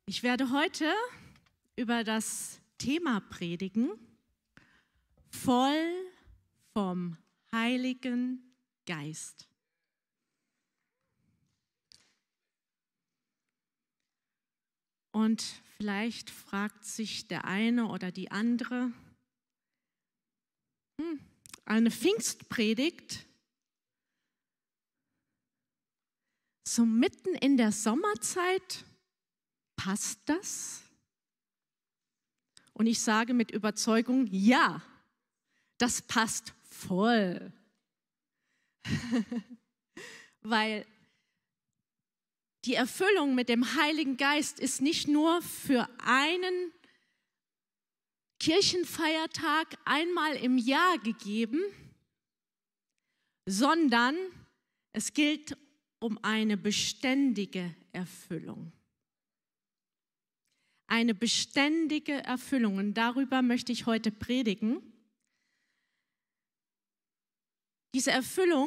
Ich werde heute über das Thema predigen, voll vom Heiligen Geist. Und vielleicht fragt sich der eine oder die andere, eine Pfingstpredigt, so mitten in der Sommerzeit, passt das? Und ich sage mit Überzeugung, ja, das passt voll. Weil die Erfüllung mit dem Heiligen Geist ist nicht nur für einen Kirchenfeiertag einmal im Jahr gegeben, sondern es gilt um eine beständige Erfüllung. Eine beständige Erfüllung. Und darüber möchte ich heute predigen. Diese Erfüllung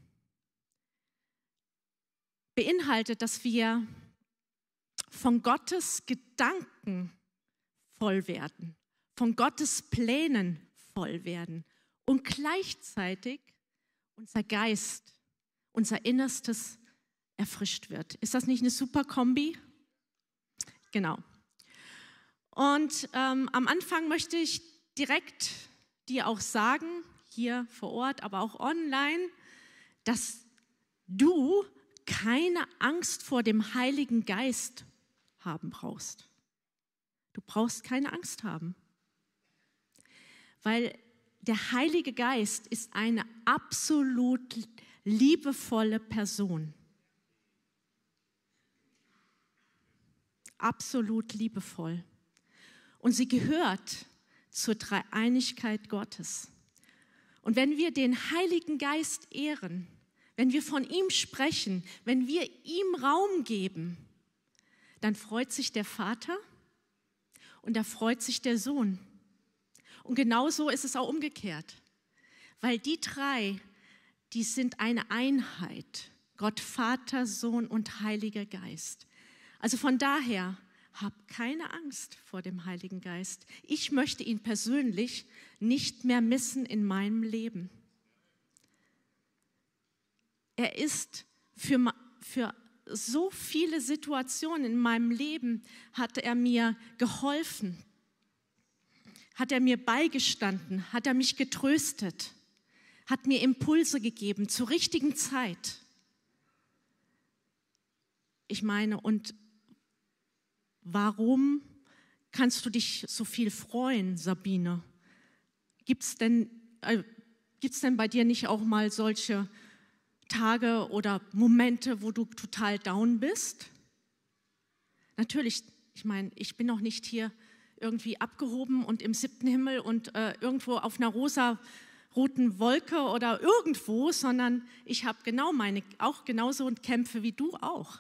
beinhaltet, dass wir von Gottes Gedanken voll werden, von Gottes Plänen voll werden und gleichzeitig unser Geist, unser Innerstes erfrischt wird. Ist das nicht eine super Kombi? Genau. Und am Anfang möchte ich direkt dir auch sagen, hier vor Ort, aber auch online, dass du keine Angst vor dem Heiligen Geist haben brauchst. Du brauchst keine Angst haben, weil der Heilige Geist ist eine absolut liebevolle Person. Absolut liebevoll. Und sie gehört zur Dreieinigkeit Gottes. Und wenn wir den Heiligen Geist ehren, wenn wir von ihm sprechen, wenn wir ihm Raum geben, dann freut sich der Vater und da freut sich der Sohn. Und genauso ist es auch umgekehrt, weil die drei, die sind eine Einheit, Gott, Vater, Sohn und Heiliger Geist. Also von daher, hab keine Angst vor dem Heiligen Geist. Ich möchte ihn persönlich nicht mehr missen in meinem Leben. Er ist für so viele Situationen in meinem Leben, hat er mir geholfen, hat er mir beigestanden, hat er mich getröstet, hat mir Impulse gegeben zur richtigen Zeit. Ich meine, und warum kannst du dich so viel freuen, Sabine? Gibt's denn bei dir nicht auch mal solche Tage oder Momente, wo du total down bist? Natürlich, ich meine, ich bin noch nicht hier irgendwie abgehoben und im 7. Himmel und irgendwo auf einer rosa-roten Wolke oder irgendwo, sondern ich habe auch genauso Kämpfe wie du auch.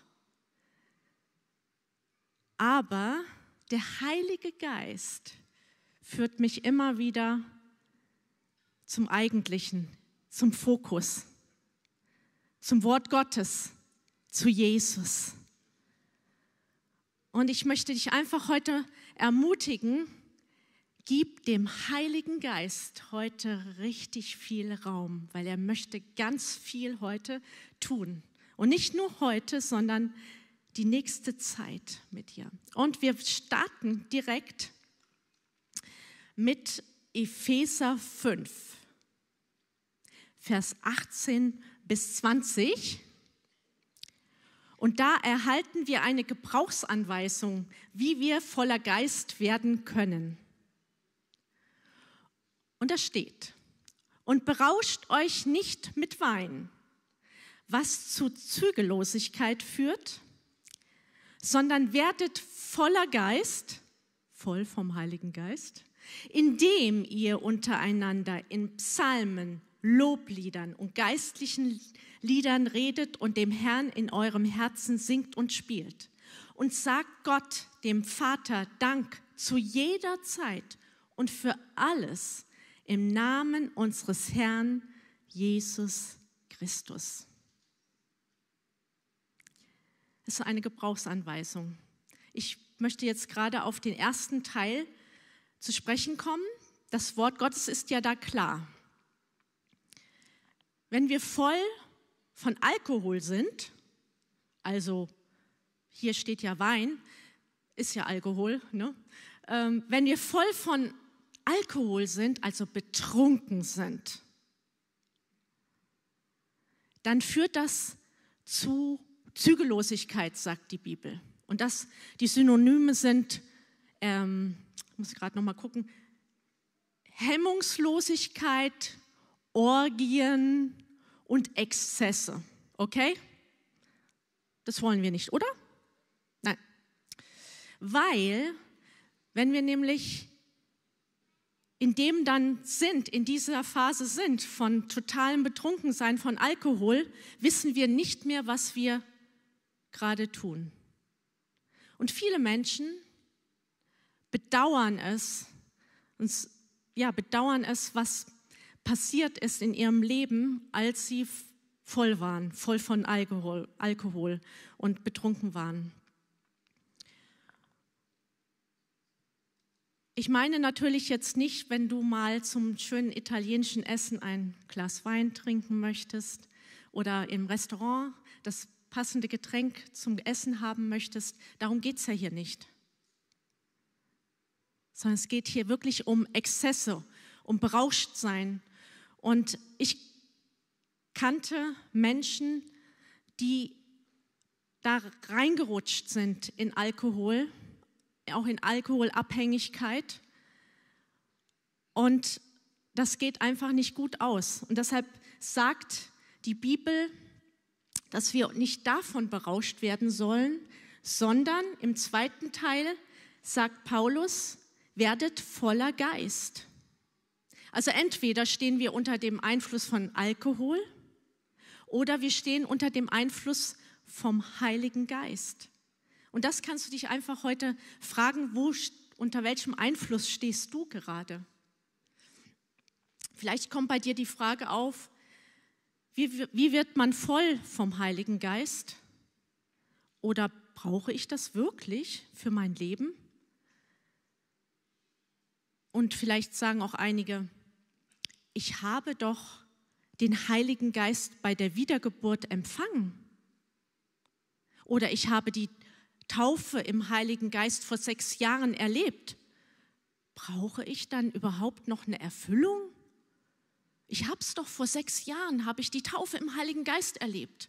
Aber der Heilige Geist führt mich immer wieder zum Eigentlichen, zum Fokus, zum Wort Gottes, zu Jesus. Und ich möchte dich einfach heute ermutigen, gib dem Heiligen Geist heute richtig viel Raum, weil er möchte ganz viel heute tun. Und nicht nur heute, sondern die nächste Zeit mit dir. Und wir starten direkt mit Epheser 5, Vers 18 bis 20. Und da erhalten wir eine Gebrauchsanweisung, wie wir voller Geist werden können. Und da steht: Und berauscht euch nicht mit Wein, was zu Zügellosigkeit führt, sondern werdet voller Geist, voll vom Heiligen Geist, indem ihr untereinander in Psalmen, Lobliedern und geistlichen Liedern redet und dem Herrn in eurem Herzen singt und spielt. Und sagt Gott, dem Vater, Dank zu jeder Zeit und für alles im Namen unseres Herrn Jesus Christus. Das ist eine Gebrauchsanweisung. Ich möchte jetzt gerade auf den ersten Teil zu sprechen kommen. Das Wort Gottes ist ja da klar. Wenn wir voll von Alkohol sind, also hier steht ja Wein, ist ja Alkohol, ne? Wenn wir voll von Alkohol sind, also betrunken sind, dann führt das zu Zügellosigkeit, sagt die Bibel. Und die Synonyme sind, muss ich gerade noch mal gucken, Hemmungslosigkeit, Orgien und Exzesse. Okay? Das wollen wir nicht, oder? Nein. Weil, wenn wir nämlich in dieser Phase sind, von totalem Betrunkensein, von Alkohol, wissen wir nicht mehr, was wir gerade tun. Und viele Menschen bedauern es, was passiert ist in ihrem Leben, als sie voll waren, voll von Alkohol und betrunken waren. Ich meine natürlich jetzt nicht, wenn du mal zum schönen italienischen Essen ein Glas Wein trinken möchtest oder im Restaurant das passende Getränk zum Essen haben möchtest. Darum geht es ja hier nicht. Sondern es geht hier wirklich um Exzesse, um Berauschtsein. Und ich kannte Menschen, die da reingerutscht sind in Alkohol, auch in Alkoholabhängigkeit. Und das geht einfach nicht gut aus. Und deshalb sagt die Bibel, dass wir nicht davon berauscht werden sollen, sondern im zweiten Teil sagt Paulus, werdet voller Geist. Also entweder stehen wir unter dem Einfluss von Alkohol oder wir stehen unter dem Einfluss vom Heiligen Geist. Und das kannst du dich einfach heute fragen, unter welchem Einfluss stehst du gerade? Vielleicht kommt bei dir die Frage auf, wie wird man voll vom Heiligen Geist? Oder brauche ich das wirklich für mein Leben? Und vielleicht sagen auch einige, ich habe doch den Heiligen Geist bei der Wiedergeburt empfangen. Oder ich habe die Taufe im Heiligen Geist vor 6 Jahren erlebt. Brauche ich dann überhaupt noch eine Erfüllung? Ich habe es doch vor 6 Jahren, habe ich die Taufe im Heiligen Geist erlebt.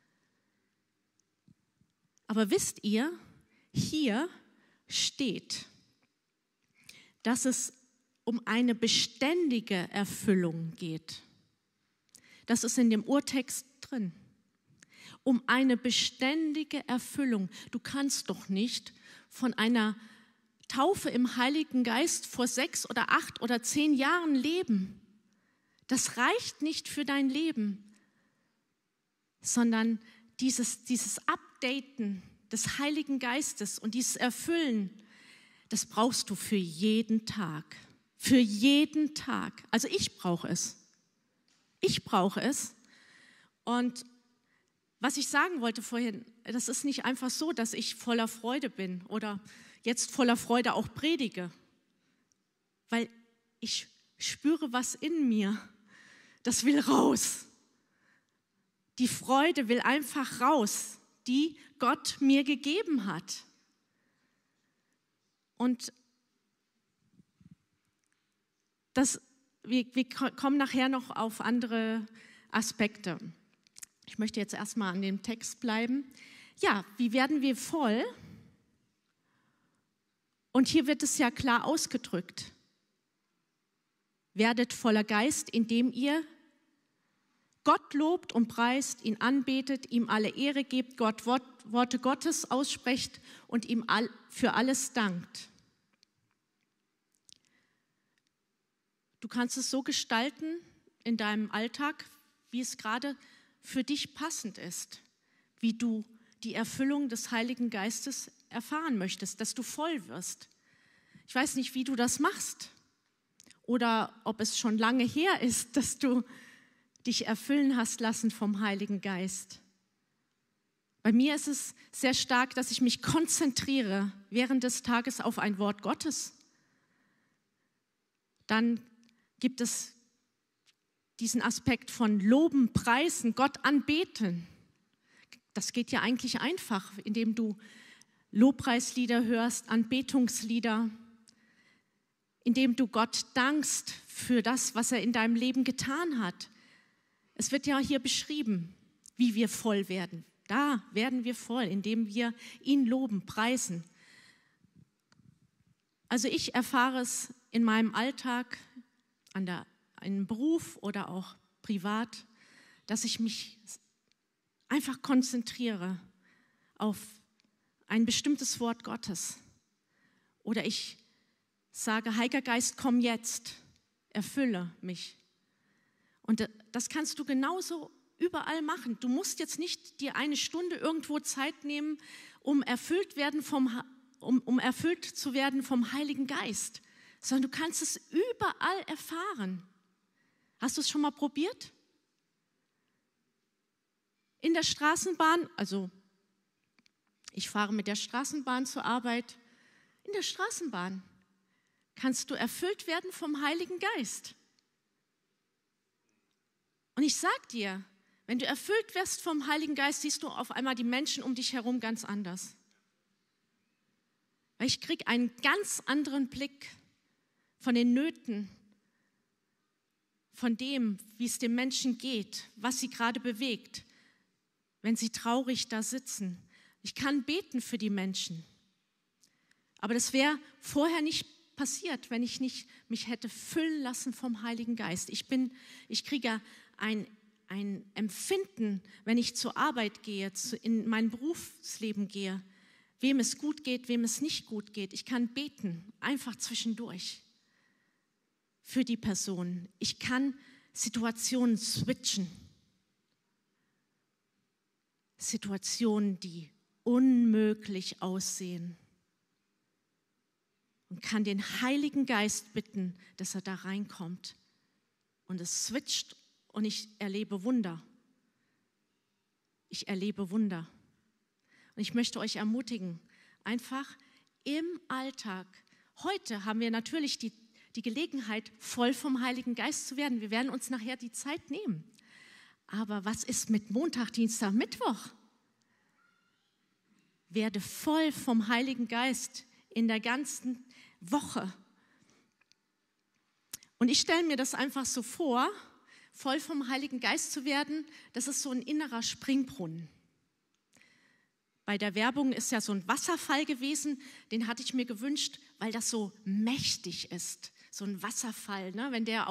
Aber wisst ihr, hier steht, dass es um eine beständige Erfüllung geht. Das ist in dem Urtext drin. Um eine beständige Erfüllung. Du kannst doch nicht von einer Taufe im Heiligen Geist vor 6 oder 8 oder 10 Jahren leben. Das reicht nicht für dein Leben, sondern dieses Updaten des Heiligen Geistes und dieses Erfüllen, das brauchst du für jeden Tag. Für jeden Tag. Also ich brauche es. Ich brauche es. Und was ich sagen wollte vorhin, das ist nicht einfach so, dass ich voller Freude bin oder jetzt voller Freude auch predige, weil ich spüre was in mir, das will raus. Die Freude will einfach raus, die Gott mir gegeben hat. Und wir kommen nachher noch auf andere Aspekte. Ich möchte jetzt erstmal an dem Text bleiben. Ja, wie werden wir voll? Und hier wird es ja klar ausgedrückt. Werdet voller Geist, indem ihr Gott lobt und preist, ihn anbetet, ihm alle Ehre gebt, Gott Worte Gottes aussprecht und ihm für alles dankt. Du kannst es so gestalten in deinem Alltag, wie es gerade für dich passend ist, wie du die Erfüllung des Heiligen Geistes erfahren möchtest, dass du voll wirst. Ich weiß nicht, wie du das machst oder ob es schon lange her ist, dass du dich erfüllen hast lassen vom Heiligen Geist. Bei mir ist es sehr stark, dass ich mich konzentriere während des Tages auf ein Wort Gottes. Dann gibt es diesen Aspekt von Loben, Preisen, Gott anbeten. Das geht ja eigentlich einfach, indem du Lobpreislieder hörst, Anbetungslieder, indem du Gott dankst für das, was er in deinem Leben getan hat. Es wird ja hier beschrieben, wie wir voll werden. Da werden wir voll, indem wir ihn loben, preisen. Also ich erfahre es in meinem Alltag, einem Beruf oder auch privat, dass ich mich einfach konzentriere auf ein bestimmtes Wort Gottes. Oder ich sage, Heiliger Geist, komm jetzt, erfülle mich. Und das kannst du genauso überall machen. Du musst jetzt nicht dir eine Stunde irgendwo Zeit nehmen, um erfüllt zu werden vom Heiligen Geist, sondern du kannst es überall erfahren. Hast du es schon mal probiert? In der Straßenbahn, also ich fahre mit der Straßenbahn zur Arbeit. In der Straßenbahn kannst du erfüllt werden vom Heiligen Geist. Und ich sage dir, wenn du erfüllt wirst vom Heiligen Geist, siehst du auf einmal die Menschen um dich herum ganz anders. Weil ich kriege einen ganz anderen Blick von den Nöten, von dem, wie es den Menschen geht, was sie gerade bewegt, wenn sie traurig da sitzen. Ich kann beten für die Menschen. Aber das wäre vorher nicht passiert, wenn ich nicht mich hätte füllen lassen vom Heiligen Geist. Ich kriege ein Empfinden, wenn ich zur Arbeit gehe, in mein Berufsleben gehe, wem es gut geht, wem es nicht gut geht. Ich kann beten, einfach zwischendurch für die Person. Ich kann Situationen switchen. Situationen, die unmöglich aussehen. Und kann den Heiligen Geist bitten, dass er da reinkommt. Und es switcht und ich erlebe Wunder. Ich erlebe Wunder. Und ich möchte euch ermutigen, einfach im Alltag. Heute haben wir natürlich die Gelegenheit, voll vom Heiligen Geist zu werden. Wir werden uns nachher die Zeit nehmen. Aber was ist mit Montag, Dienstag, Mittwoch? Werde voll vom Heiligen Geist in der ganzen Woche. Und ich stelle mir das einfach so vor, voll vom Heiligen Geist zu werden, das ist so ein innerer Springbrunnen. Bei der Werbung ist ja so ein Wasserfall gewesen, den hatte ich mir gewünscht, weil das so mächtig ist. So ein Wasserfall, ne? Wenn der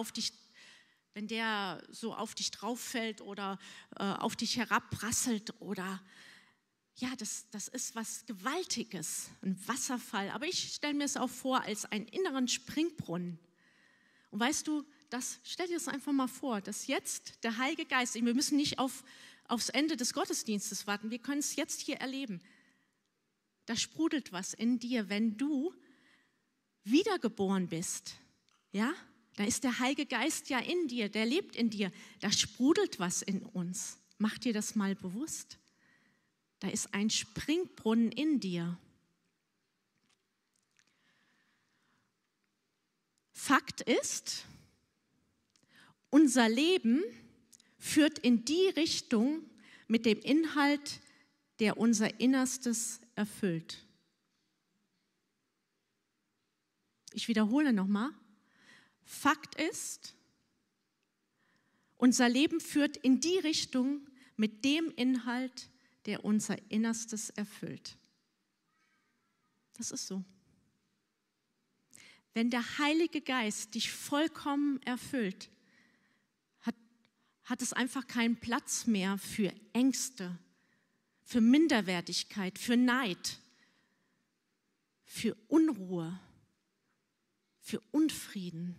so auf dich drauf fällt oder auf dich herabprasselt oder ja, das ist was Gewaltiges, ein Wasserfall. Aber ich stelle mir es auch vor als einen inneren Springbrunnen. Und weißt du, stell dir das einfach mal vor, dass jetzt der Heilige Geist, wir müssen nicht aufs Ende des Gottesdienstes warten, wir können es jetzt hier erleben. Da sprudelt was in dir, wenn du wiedergeboren bist. Ja, da ist der Heilige Geist ja in dir, der lebt in dir. Da sprudelt was in uns. Mach dir das mal bewusst. Da ist ein Springbrunnen in dir. Fakt ist, unser Leben führt in die Richtung mit dem Inhalt, der unser Innerstes erfüllt. Ich wiederhole nochmal. Fakt ist, unser Leben führt in die Richtung mit dem Inhalt, der unser Innerstes erfüllt. Das ist so. Wenn der Heilige Geist dich vollkommen erfüllt, hat es einfach keinen Platz mehr für Ängste, für Minderwertigkeit, für Neid, für Unruhe, für Unfrieden.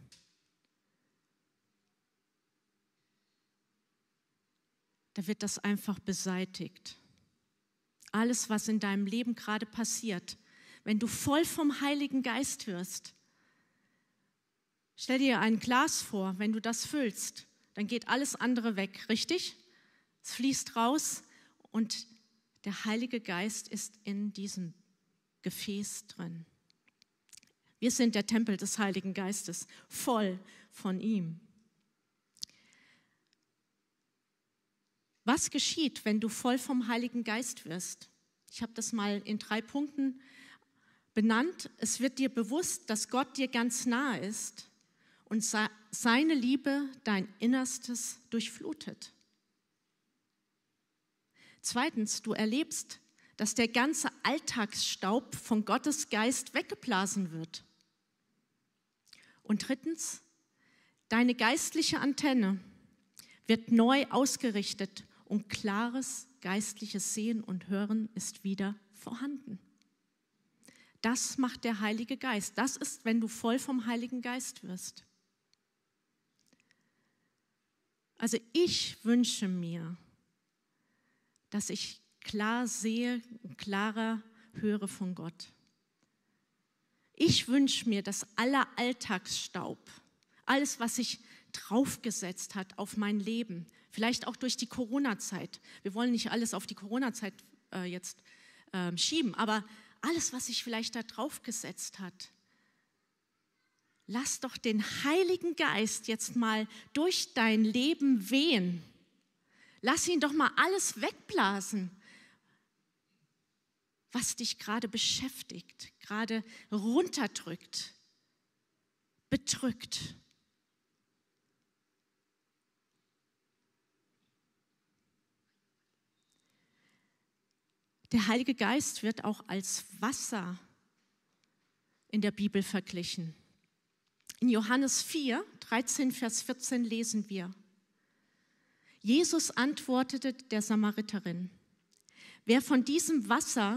Da wird das einfach beseitigt. Alles, was in deinem Leben gerade passiert, wenn du voll vom Heiligen Geist wirst, stell dir ein Glas vor, wenn du das füllst, dann geht alles andere weg, richtig? Es fließt raus und Der Heilige Geist ist in diesem Gefäß drin. Wir sind der Tempel des Heiligen Geistes, voll von ihm. Was geschieht, wenn du voll vom Heiligen Geist wirst? Ich habe das mal in 3 Punkten benannt. Es wird dir bewusst, dass Gott dir ganz nahe ist und seine Liebe dein Innerstes durchflutet. 2, du erlebst, dass der ganze Alltagsstaub von Gottes Geist weggeblasen wird. Und 3, deine geistliche Antenne wird neu ausgerichtet und klares geistliches Sehen und Hören ist wieder vorhanden. Das macht der Heilige Geist. Das ist, wenn du voll vom Heiligen Geist wirst. Also ich wünsche mir, dass ich klar sehe und klarer höre von Gott. Ich wünsche mir, dass aller Alltagsstaub, alles, was sich draufgesetzt hat auf mein Leben, vielleicht auch durch die Corona-Zeit, wir wollen nicht alles auf die Corona-Zeit jetzt schieben, aber alles, was sich vielleicht da draufgesetzt hat, lass doch den Heiligen Geist jetzt mal durch dein Leben wehen. Lass ihn doch mal alles wegblasen, was dich gerade beschäftigt, gerade runterdrückt, bedrückt. Der Heilige Geist wird auch als Wasser in der Bibel verglichen. In Johannes 4, 13, Vers 14 lesen wir: Jesus antwortete der Samariterin: Wer von diesem Wasser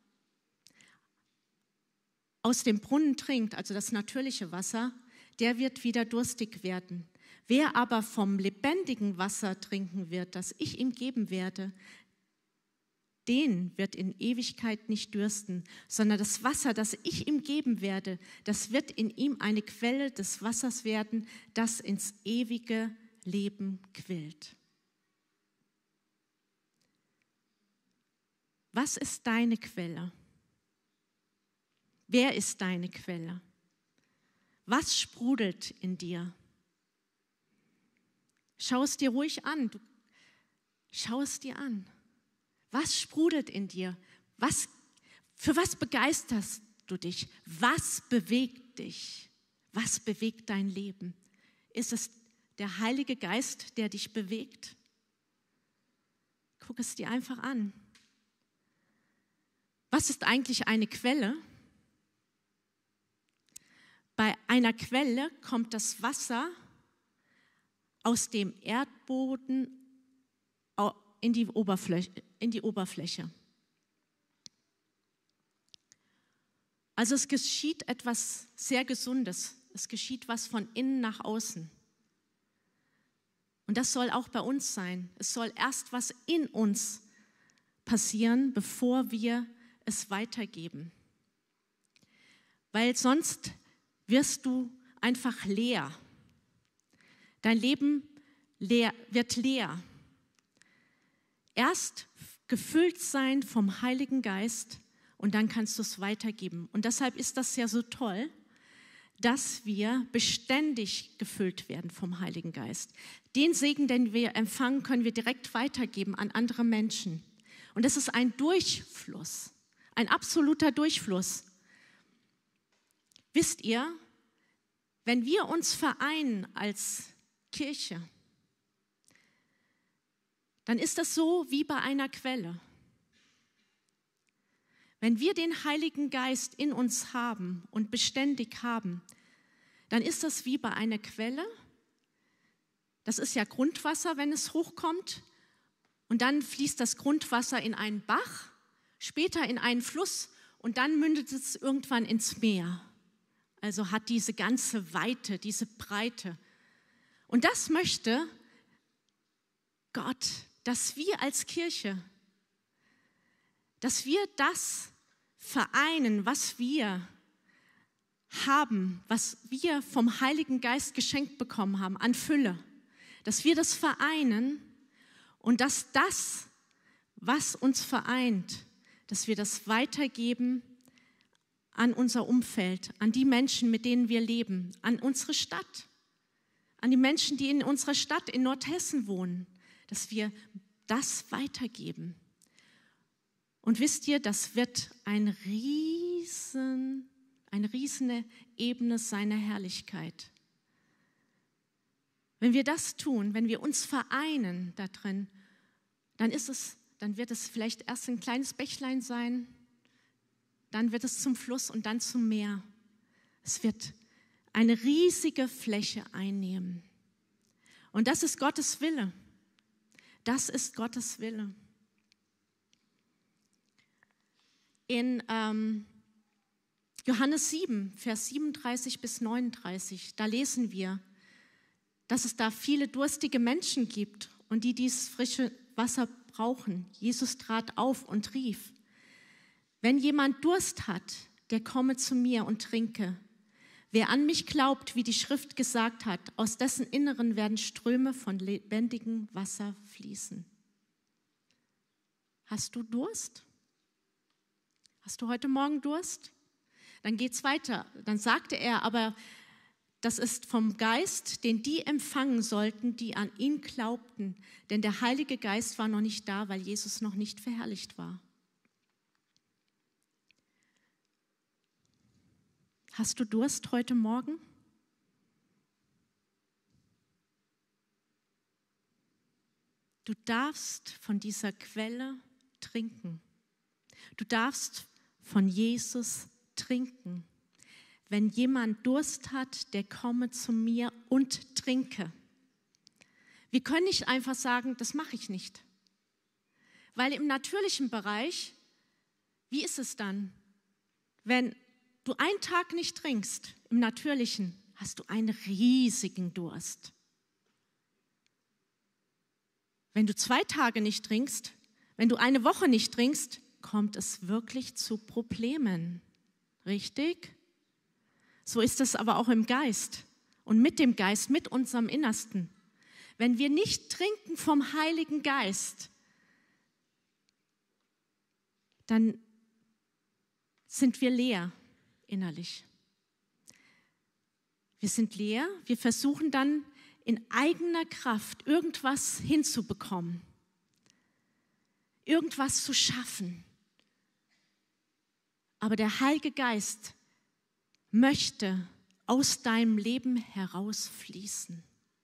aus dem Brunnen trinkt, also das natürliche Wasser, der wird wieder durstig werden. Wer aber vom lebendigen Wasser trinken wird, das ich ihm geben werde, den wird in Ewigkeit nicht dürsten, sondern das Wasser, das ich ihm geben werde, das wird in ihm eine Quelle des Wassers werden, das ins ewige Leben quillt. Was ist deine Quelle? Wer ist deine Quelle? Was sprudelt in dir? Schau es dir ruhig an. Schau es dir an. Was sprudelt in dir? Für was begeisterst du dich? Was bewegt dich? Was bewegt dein Leben? Ist es der Heilige Geist, der dich bewegt? Guck es dir einfach an. Was ist eigentlich eine Quelle? Bei einer Quelle kommt das Wasser aus dem Erdboden in die Oberfläche. Also es geschieht etwas sehr Gesundes. Es geschieht was von innen nach außen. Und das soll auch bei uns sein. Es soll erst was in uns passieren, bevor wir es weitergeben. Weil sonst wirst du einfach leer. Dein Leben wird leer. Erst gefüllt sein vom Heiligen Geist und dann kannst du es weitergeben. Und deshalb ist das ja so toll, dass wir beständig gefüllt werden vom Heiligen Geist. Den Segen, den wir empfangen, können wir direkt weitergeben an andere Menschen. Und das ist ein Durchfluss, ein absoluter Durchfluss. Wisst ihr, wenn wir uns vereinen als Kirche, dann ist das so wie bei einer Quelle. Wenn wir den Heiligen Geist in uns haben und beständig haben, dann ist das wie bei einer Quelle. Das ist ja Grundwasser, wenn es hochkommt. Und dann fließt das Grundwasser in einen Bach, später in einen Fluss und dann mündet es irgendwann ins Meer. Also hat diese ganze Weite, diese Breite. Und das möchte Gott, dass wir als Kirche, dass wir das vereinen, was wir haben, was wir vom Heiligen Geist geschenkt bekommen haben, an Fülle. Dass wir das vereinen und dass das, was uns vereint, dass wir das weitergeben an unser Umfeld, an die Menschen, mit denen wir leben, an unsere Stadt, an die Menschen, die in unserer Stadt in Nordhessen wohnen, dass wir das weitergeben. Und wisst ihr, das wird eine riesene Ebene seiner Herrlichkeit. Wenn wir das tun, wenn wir uns vereinen da drin, dann wird es vielleicht erst ein kleines Bächlein sein, dann wird es zum Fluss und dann zum Meer. Es wird eine riesige Fläche einnehmen. Und das ist Gottes Wille. Das ist Gottes Wille. In Johannes 7, Vers 37 bis 39, da lesen wir, dass es da viele durstige Menschen gibt und die dieses frische Wasser brauchen. Jesus trat auf und rief: Wenn jemand Durst hat, der komme zu mir und trinke. Wer an mich glaubt, wie die Schrift gesagt hat, aus dessen Inneren werden Ströme von lebendigem Wasser fließen. Hast du Durst? Hast du heute Morgen Durst? Dann geht's weiter. Dann sagte er, aber das ist vom Geist, den die empfangen sollten, die an ihn glaubten. Denn der Heilige Geist war noch nicht da, weil Jesus noch nicht verherrlicht war. Hast du Durst heute Morgen? Du darfst von dieser Quelle trinken. Du darfst von Jesus trinken. Wenn jemand Durst hat, der komme zu mir und trinke. Wir können nicht einfach sagen, das mache ich nicht. Weil im natürlichen Bereich, wie ist es dann? Wenn du einen Tag nicht trinkst, im Natürlichen, hast du einen riesigen Durst. Wenn du 2 Tage nicht trinkst, wenn du eine Woche nicht trinkst, kommt es wirklich zu Problemen. Richtig? So ist es aber auch im Geist und mit dem Geist, mit unserem Innersten. Wenn wir nicht trinken vom Heiligen Geist, dann sind wir leer innerlich. Wir sind leer, wir versuchen dann in eigener Kraft irgendwas hinzubekommen, irgendwas zu schaffen. Aber der Heilige Geist möchte aus deinem Leben herausfließen.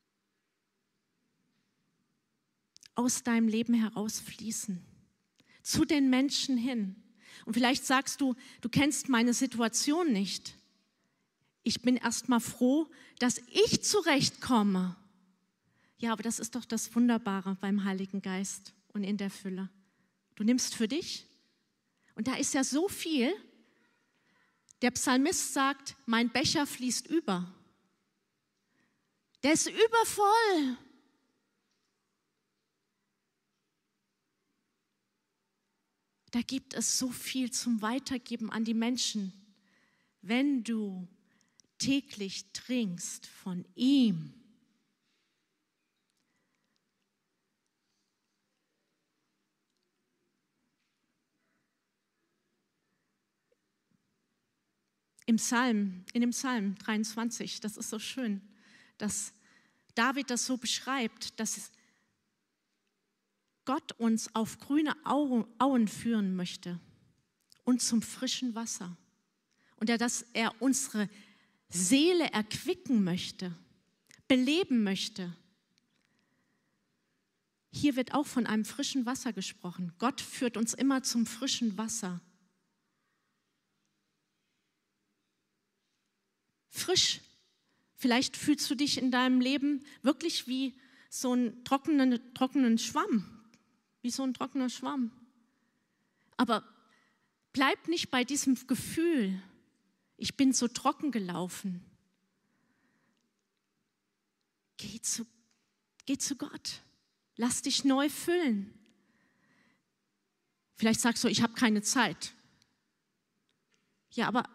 Aus deinem Leben herausfließen. Zu den Menschen hin. Und vielleicht sagst du, du kennst meine Situation nicht. Ich bin erst mal froh, dass ich zurechtkomme. Ja, aber das ist doch das Wunderbare beim Heiligen Geist und in der Fülle. Du nimmst für dich. Und da ist ja so viel. Der Psalmist sagt, mein Becher fließt über. Der ist übervoll. Da gibt es so viel zum Weitergeben an die Menschen, wenn du täglich trinkst von ihm. In dem Psalm 23, das ist so schön, dass David das so beschreibt, dass Gott uns auf grüne Auen führen möchte und zum frischen Wasser. Und dass er unsere Seele erquicken möchte, beleben möchte. Hier wird auch von einem frischen Wasser gesprochen. Gott führt uns immer zum frischen Wasser. Frisch. Vielleicht fühlst du dich in deinem Leben wirklich wie so einen trockenen Schwamm. Wie so ein trockener Schwamm. Aber bleib nicht bei diesem Gefühl, ich bin so trocken gelaufen. Geh zu Gott. Lass dich neu füllen. Vielleicht sagst du, ich habe keine Zeit. Ja, aber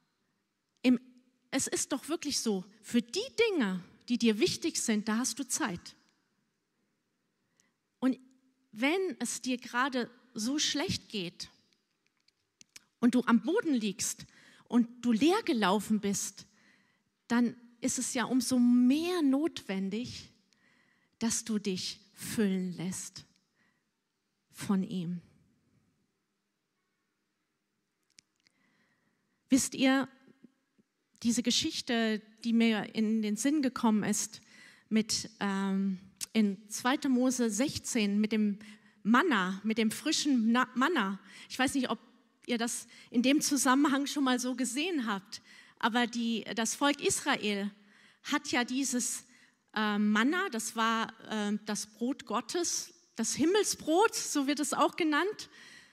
es ist doch wirklich so, für die Dinge, die dir wichtig sind, da hast du Zeit. Und wenn es dir gerade so schlecht geht und du am Boden liegst und du leer gelaufen bist, dann ist es ja umso mehr notwendig, dass du dich füllen lässt von ihm. Wisst ihr, diese Geschichte, die mir in den Sinn gekommen ist, in 2. Mose 16 mit dem Manna, mit dem frischen Manna. Ich weiß nicht, ob ihr das in dem Zusammenhang schon mal so gesehen habt, aber das Volk Israel hat ja dieses Manna, das war das Brot Gottes, das Himmelsbrot, so wird es auch genannt.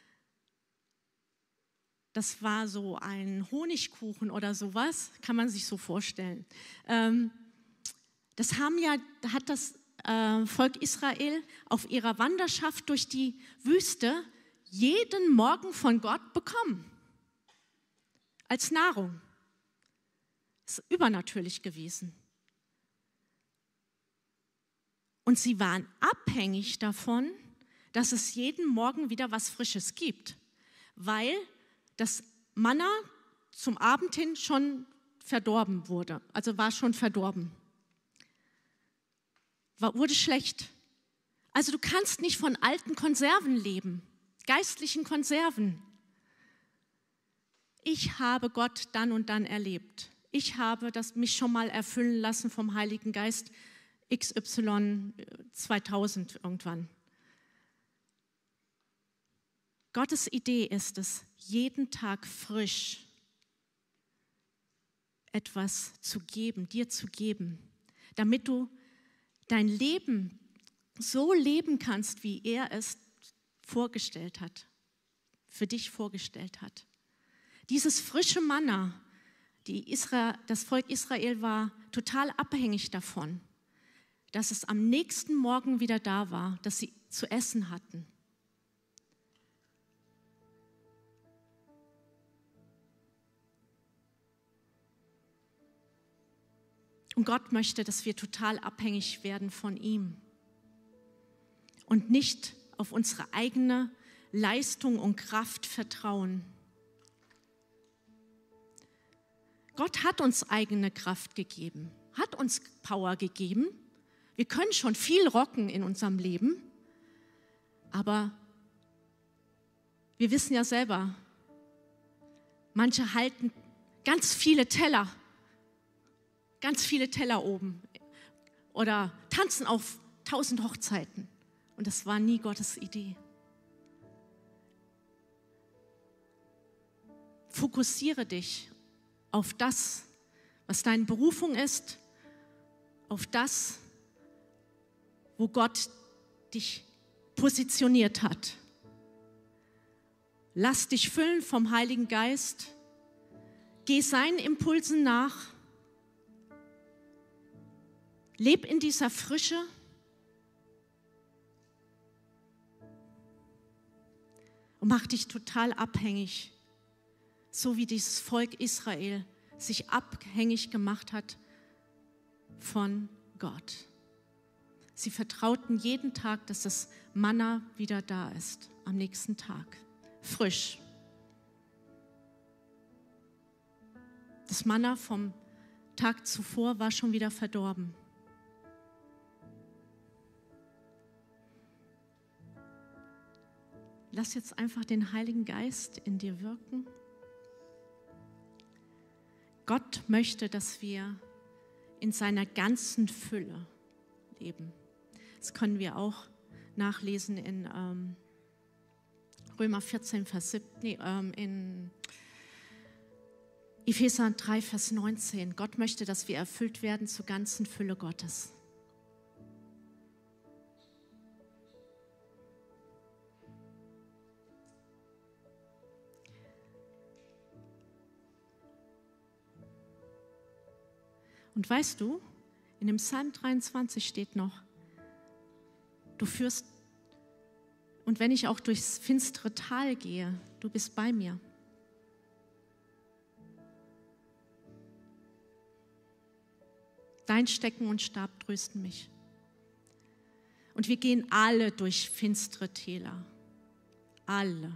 Das war so ein Honigkuchen oder sowas, kann man sich so vorstellen. Hat das Volk Israel auf ihrer Wanderschaft durch die Wüste jeden Morgen von Gott bekommen. Als Nahrung. Das ist übernatürlich gewesen. Und sie waren abhängig davon, dass es jeden Morgen wieder was Frisches gibt, weil das Manna zum Abend hin schon verdorben wurde, also war schon verdorben, wurde schlecht. Also du kannst nicht von alten Konserven leben, geistlichen Konserven. Ich habe Gott dann und dann erlebt. Ich habe mich schon mal erfüllen lassen vom Heiligen Geist, XY 2000 irgendwann. Gottes Idee ist es, jeden Tag frisch etwas zu geben, dir zu geben, damit du dein Leben so leben kannst, wie er es vorgestellt hat, für dich vorgestellt hat. Dieses frische Manna, das Volk Israel war total abhängig davon, dass es am nächsten Morgen wieder da war, dass sie zu essen hatten. Und Gott möchte, dass wir total abhängig werden von ihm und nicht auf unsere eigene Leistung und Kraft vertrauen. Gott hat uns eigene Kraft gegeben, hat uns Power gegeben. Wir können schon viel rocken in unserem Leben, aber wir wissen ja selber, manche halten ganz viele Teller oben oder tanzen auf 1000 Hochzeiten. Und das war nie Gottes Idee. Fokussiere dich auf das, was deine Berufung ist, auf das, wo Gott dich positioniert hat. Lass dich füllen vom Heiligen Geist. Geh seinen Impulsen nach. Leb in dieser Frische. Und mach dich total abhängig, so wie dieses Volk Israel sich abhängig gemacht hat von Gott. Sie vertrauten jeden Tag, dass das Manna wieder da ist, am nächsten Tag, frisch. Das Manna vom Tag zuvor war schon wieder verdorben. Lass jetzt einfach den Heiligen Geist in dir wirken. Gott möchte, dass wir in seiner ganzen Fülle leben. Das können wir auch nachlesen in Römer 14, Vers 7, in Epheser 3, Vers 19. Gott möchte, dass wir erfüllt werden zur ganzen Fülle Gottes. Und weißt du, in dem Psalm 23 steht noch, du führst, und wenn ich auch durchs finstere Tal gehe, du bist bei mir. Dein Stecken und Stab trösten mich. Und wir gehen alle durch finstere Täler. Alle.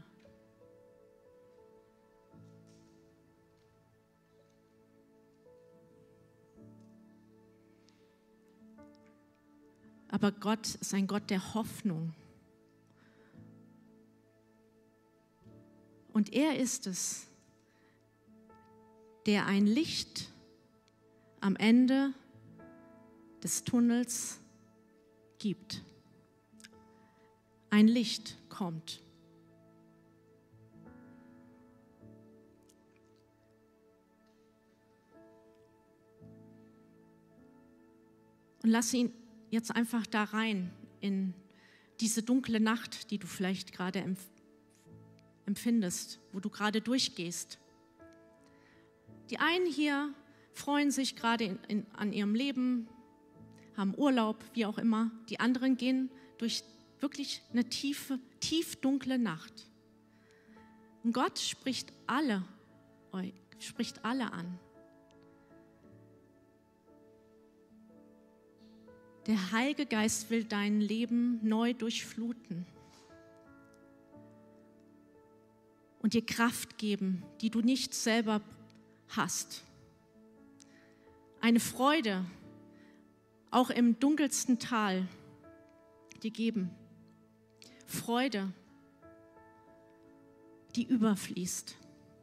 Aber Gott ist ein Gott der Hoffnung. Und er ist es, der ein Licht am Ende des Tunnels gibt. Ein Licht kommt. Und lass ihn jetzt einfach da rein in diese dunkle Nacht, die du vielleicht gerade empfindest, wo du gerade durchgehst. Die einen hier freuen sich gerade an ihrem Leben, haben Urlaub, wie auch immer. Die anderen gehen durch wirklich eine tief dunkle Nacht. Und Gott spricht alle an. Der Heilige Geist will dein Leben neu durchfluten und dir Kraft geben, die du nicht selber hast. Eine Freude, auch im dunkelsten Tal, dir geben. Freude, die überfließt.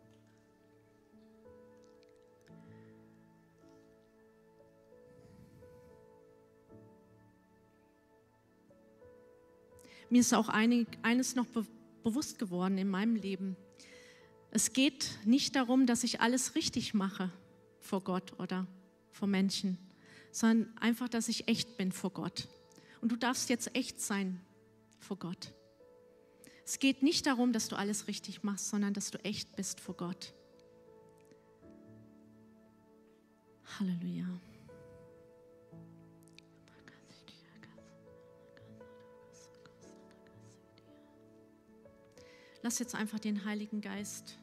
Mir ist auch eines noch bewusst geworden in meinem Leben. Es geht nicht darum, dass ich alles richtig mache vor Gott oder vor Menschen, sondern einfach, dass ich echt bin vor Gott. Und du darfst jetzt echt sein vor Gott. Es geht nicht darum, dass du alles richtig machst, sondern dass du echt bist vor Gott. Halleluja. Lass jetzt einfach den Heiligen Geist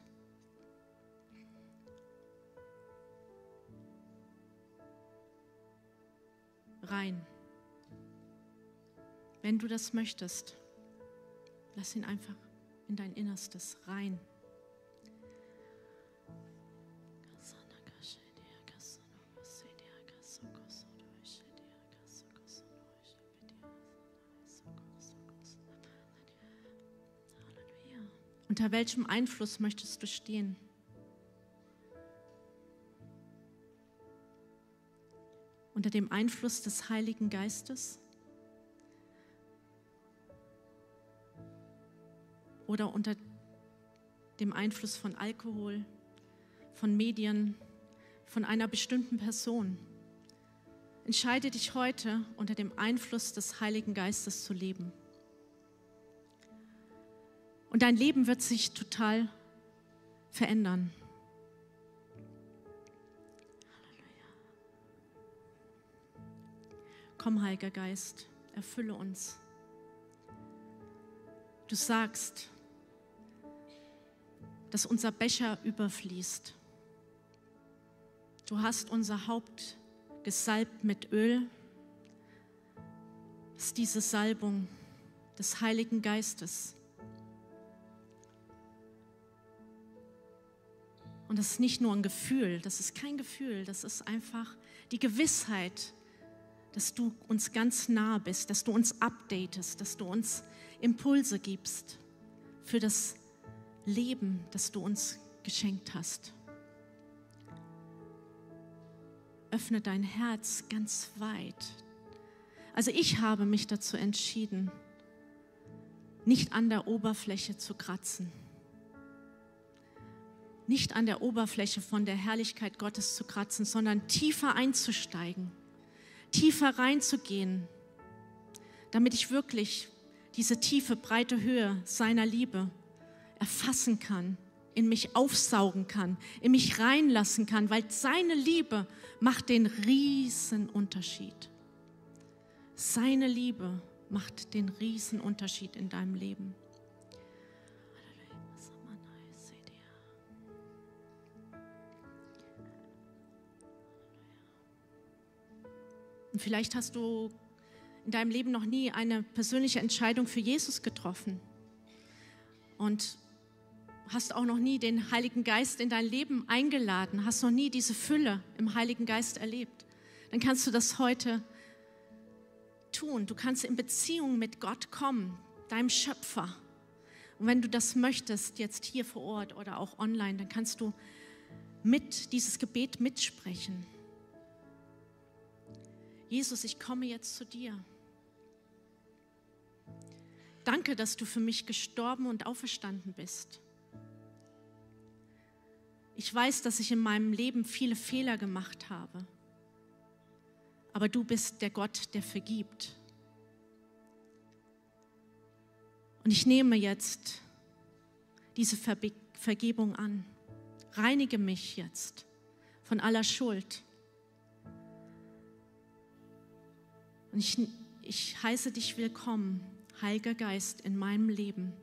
rein. Wenn du das möchtest, lass ihn einfach in dein Innerstes rein. Unter welchem Einfluss möchtest du stehen? Unter dem Einfluss des Heiligen Geistes? Oder unter dem Einfluss von Alkohol, von Medien, von einer bestimmten Person? Entscheide dich heute, unter dem Einfluss des Heiligen Geistes zu leben. Und dein Leben wird sich total verändern. Halleluja. Komm, Heiliger Geist, erfülle uns. Du sagst, dass unser Becher überfließt. Du hast unser Haupt gesalbt mit Öl. Das ist diese Salbung des Heiligen Geistes. Und das ist nicht nur ein Gefühl, das ist kein Gefühl, das ist einfach die Gewissheit, dass du uns ganz nah bist, dass du uns updatest, dass du uns Impulse gibst für das Leben, das du uns geschenkt hast. Öffne dein Herz ganz weit. Also ich habe mich dazu entschieden, nicht an der Oberfläche zu kratzen. Nicht an der Oberfläche von der Herrlichkeit Gottes zu kratzen, sondern tiefer einzusteigen, tiefer reinzugehen, damit ich wirklich diese tiefe, breite Höhe seiner Liebe erfassen kann, in mich aufsaugen kann, in mich reinlassen kann, weil seine Liebe macht den Riesenunterschied. Seine Liebe macht den Riesenunterschied in deinem Leben. Und vielleicht hast du in deinem Leben noch nie eine persönliche Entscheidung für Jesus getroffen und hast auch noch nie den Heiligen Geist in dein Leben eingeladen, hast noch nie diese Fülle im Heiligen Geist erlebt, dann kannst du das heute tun. Du kannst in Beziehung mit Gott kommen, deinem Schöpfer. Und wenn du das möchtest, jetzt hier vor Ort oder auch online, dann kannst du dieses Gebet mitsprechen. Jesus, ich komme jetzt zu dir. Danke, dass du für mich gestorben und auferstanden bist. Ich weiß, dass ich in meinem Leben viele Fehler gemacht habe. Aber du bist der Gott, der vergibt. Und ich nehme jetzt diese Vergebung an. Reinige mich jetzt von aller Schuld. Und ich heiße dich willkommen, Heiliger Geist, in meinem Leben.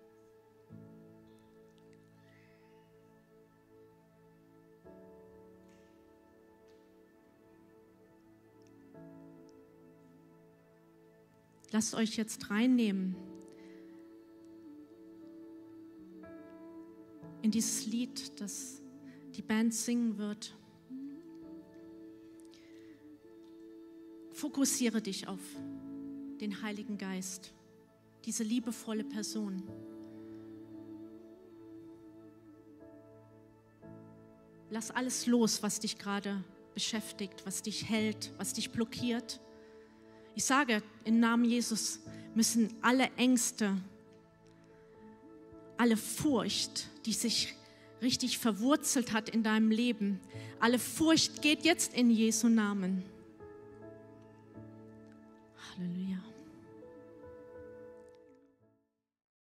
Lasst euch jetzt reinnehmen in dieses Lied, das die Band singen wird. Fokussiere dich auf den Heiligen Geist, diese liebevolle Person. Lass alles los, was dich gerade beschäftigt, was dich hält, was dich blockiert. Ich sage, im Namen Jesus müssen alle Ängste, alle Furcht, die sich richtig verwurzelt hat in deinem Leben, alle Furcht geht jetzt in Jesu Namen. Halleluja.